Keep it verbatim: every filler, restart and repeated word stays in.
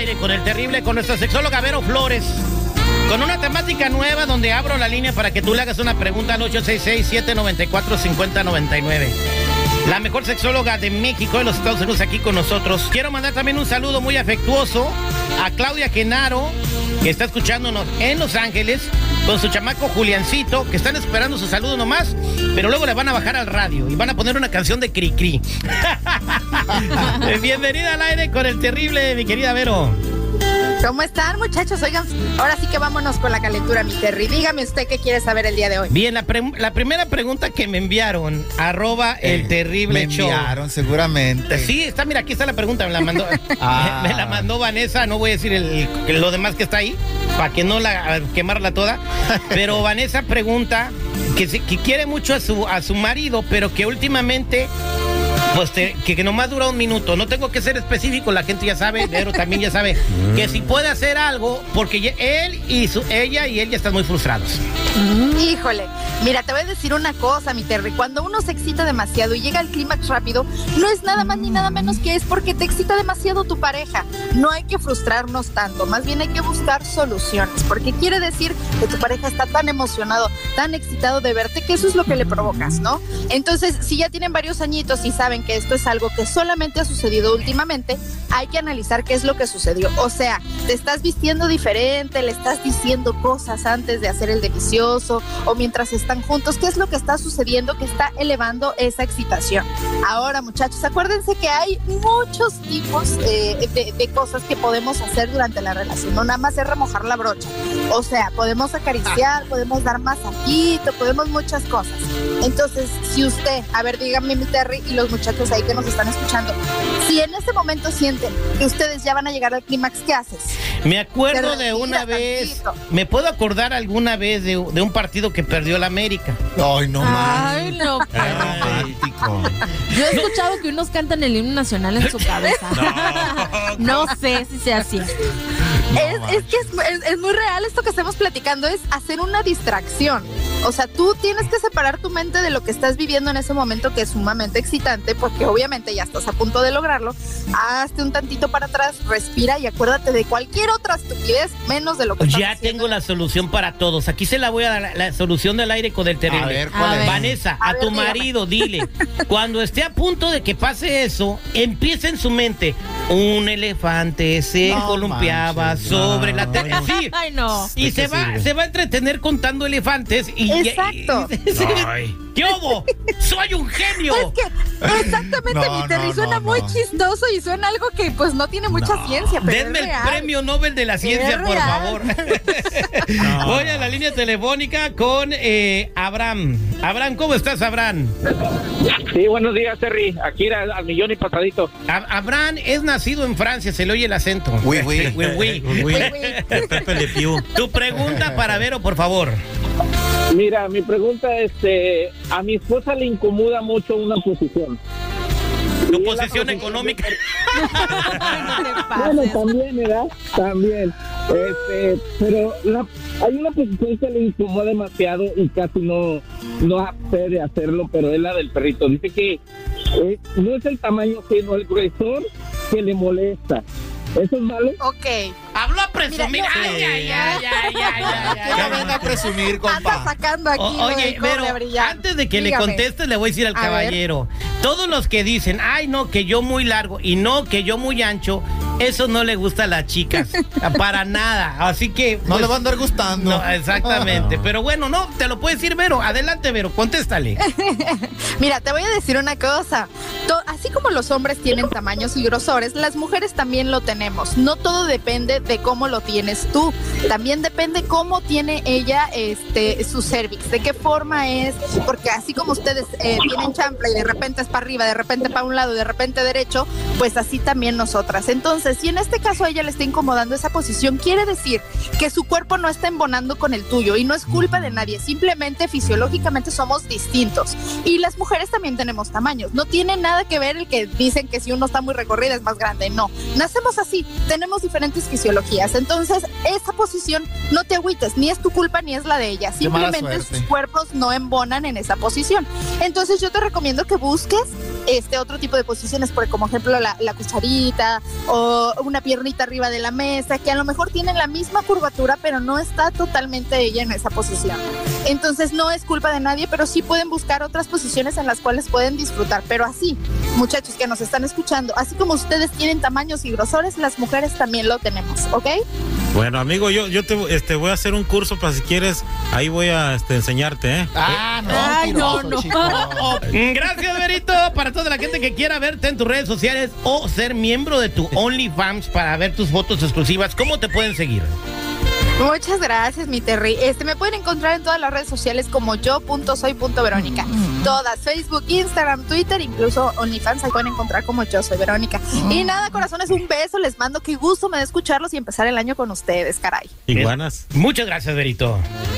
aire con el terrible, con nuestra sexóloga Vero Flores, con una temática nueva donde abro la línea para que tú le hagas una pregunta al ocho seis seis, siete nueve cuatro, cinco cero nueve nueve. La mejor sexóloga de México, de los Estados Unidos, aquí con nosotros. Quiero mandar también un saludo muy afectuoso a Claudia Genaro, que está escuchándonos en Los Ángeles, con su chamaco Juliancito, que están esperando su saludo nomás, pero luego le van a bajar al radio y van a poner una canción de Cri Cri. Bienvenida al aire con el terrible, mi querida Vero. ¿Cómo están, muchachos? Oigan, ahora sí que vámonos con la calentura, mi Terry. Dígame usted qué quiere saber el día de hoy. Bien, la, pre- la primera pregunta que me enviaron, arroba eh, el terrible me show. Me enviaron, seguramente. Sí, está, mira, aquí está la pregunta, me la mandó, ah. me, me la mandó Vanessa, no voy a decir el, el, lo demás que está ahí, para que no la quemarla toda, pero Vanessa pregunta que, se, que quiere mucho a su, a su marido, pero que últimamente... Pues te, que, que nomás dura un minuto. No tengo que ser específico, la gente ya sabe, pero también ya sabe que si puede hacer algo, porque él y su, ella y él ya están muy frustrados. Mm, híjole, mira, te voy a decir una cosa, mi Terry. Cuando uno se excita demasiado y llega al clímax rápido, no es nada más ni nada menos que es porque te excita demasiado tu pareja. No hay que frustrarnos tanto, más bien hay que buscar soluciones, porque quiere decir que tu pareja está tan emocionado, tan excitado de verte, que eso es lo que le provocas, ¿no? Entonces, si ya tienen varios añitos y saben que esto es algo que solamente ha sucedido últimamente, hay que analizar qué es lo que sucedió. O sea, te estás vistiendo diferente, le estás diciendo cosas antes de hacer el delicioso o mientras están juntos, qué es lo que está sucediendo que está elevando esa excitación. Ahora, muchachos, acuérdense que hay muchos tipos eh, de, de cosas que podemos hacer durante la relación, no nada más es remojar la brocha. O sea, podemos acariciar, podemos dar masajito, podemos muchas cosas. Entonces, si usted, a ver, dígame, mi Terry, y los muchachos ahí que nos están escuchando, si en ese momento sienten que ustedes ya van a llegar al clímax, ¿qué haces? Me acuerdo de una vez, tantito. Me puedo acordar alguna vez de, de un partido que perdió la América. Ay, no más. Ay, no. Romántico. Yo he escuchado que unos cantan el himno nacional en su cabeza. No, no sé si sea así. No, es, es que es, es, es muy real esto que estamos platicando, es hacer una distracción. O sea, tú tienes que separar tu mente de lo que estás viviendo en ese momento, que es sumamente excitante, porque obviamente ya estás a punto de lograrlo. Hazte un tantito para atrás, respira y acuérdate de cualquier otra estupidez, menos de lo que estás ya haciendo. Tengo la solución para todos. Aquí se la voy a dar, la, la solución del aire con el terrible. A ver, ¿cuál a es? Vanessa, a, a a ver, tu dígame. marido, dile, cuando esté a punto de que pase eso, empieza en su mente, un elefante se No columpiaba manches, sobre no, la tierra. no. Sí. Ay, no. Y ¿De se qué va, sirve? se va a entretener contando elefantes y... Exacto. y- y- Ay. ¿Qué hubo? ¡Soy un genio! Es que exactamente, No, mi Terry, no, suena no, muy no. chistoso y suena algo que pues no tiene mucha No. ciencia, pero Denme es el real. premio Nobel de la ciencia, Es por real. favor. No. Voy a la línea telefónica con eh, Abraham. Abraham, ¿cómo estás, Abraham? Sí, buenos días, Terry. Aquí era al millón y pasadito. Ab- Abraham es nacido en Francia, se le oye el acento. Oui, oui. Oui, oui. Oui, oui. Uy, Pepe Le Pew. Tu pregunta para Vero, por favor. Mira, mi pregunta es, este, a mi esposa le incomoda mucho una posición. Tu Y es la posición económica. No te Bueno, pases. también, ¿verdad? También. Este, pero la, hay una posición que le incomoda demasiado y casi no, no puede hacerlo, pero es la del perrito. Dice que eh, no es el tamaño, sino el gruesor que le molesta. ¿Eso es malo? Ok. Habló a presumir. Mira, no, Ay, ay, ay, ay, ay, ay, Ya ay. venga a presumir, Anda compa. sacando aquí. O- oye, el cobre Vero, brillante. antes de que Dígame. le conteste, le voy a decir al A caballero. Todos los que dicen, ay, no, que yo muy largo y no, que yo muy ancho, eso no le gusta a las chicas. Para nada. Así que. No pues, le va a andar gustando. No, exactamente. Ah. Pero bueno, no, te lo puede decir Vero. Adelante, Vero, contéstale. Mira, te voy a decir una cosa. To- así como los hombres tienen tamaños y grosores, las mujeres también lo tenemos. No todo depende de cómo lo tienes tú. También depende cómo tiene ella este su cervix, de qué forma es, porque así como ustedes eh, tienen champla y de repente es para arriba, de repente para un lado, de repente derecho, pues así también nosotras. Entonces, si en este caso a ella le está incomodando esa posición, quiere decir que su cuerpo no está embonando con el tuyo y no es culpa de nadie, simplemente fisiológicamente somos distintos. Y las mujeres también tenemos tamaños, no tiene nada que ver el que dicen que si uno está muy recorrida es más grande, no, nacemos así, tenemos diferentes fisiologías, entonces esa posición no te agüites, ni es tu culpa ni es la de ella, Qué mala simplemente suerte. sus cuerpos no embonan en esa posición. Entonces yo te recomiendo que busques este otro tipo de posiciones, por como ejemplo la, la cucharita o una piernita arriba de la mesa, que a lo mejor tienen la misma curvatura, pero no está totalmente ella en esa posición. Entonces no es culpa de nadie, pero sí pueden buscar otras posiciones en las cuales pueden disfrutar. Pero así, muchachos que nos están escuchando, así como ustedes tienen tamaños y grosores, las mujeres también lo tenemos, ¿ok? Bueno, amigo, yo, yo te este, voy a hacer un curso para si quieres, ahí voy a este, enseñarte, ¿eh? Ah, no, Ay, no, tiroso, no. chico. Gracias, Verito. Para toda la gente que quiera verte en tus redes sociales o ser miembro de tu OnlyFans para ver tus fotos exclusivas, ¿cómo te pueden seguir? Muchas gracias, mi Terry. Este, me pueden encontrar en todas las redes sociales como yo punto soy punto verónica. Todas, Facebook, Instagram, Twitter, incluso OnlyFans, ahí pueden encontrar como yo soy Verónica. Y nada, corazones, un beso, les mando, qué gusto me da escucharlos y empezar el año con ustedes, caray. Iguanas. Muchas gracias, Verito.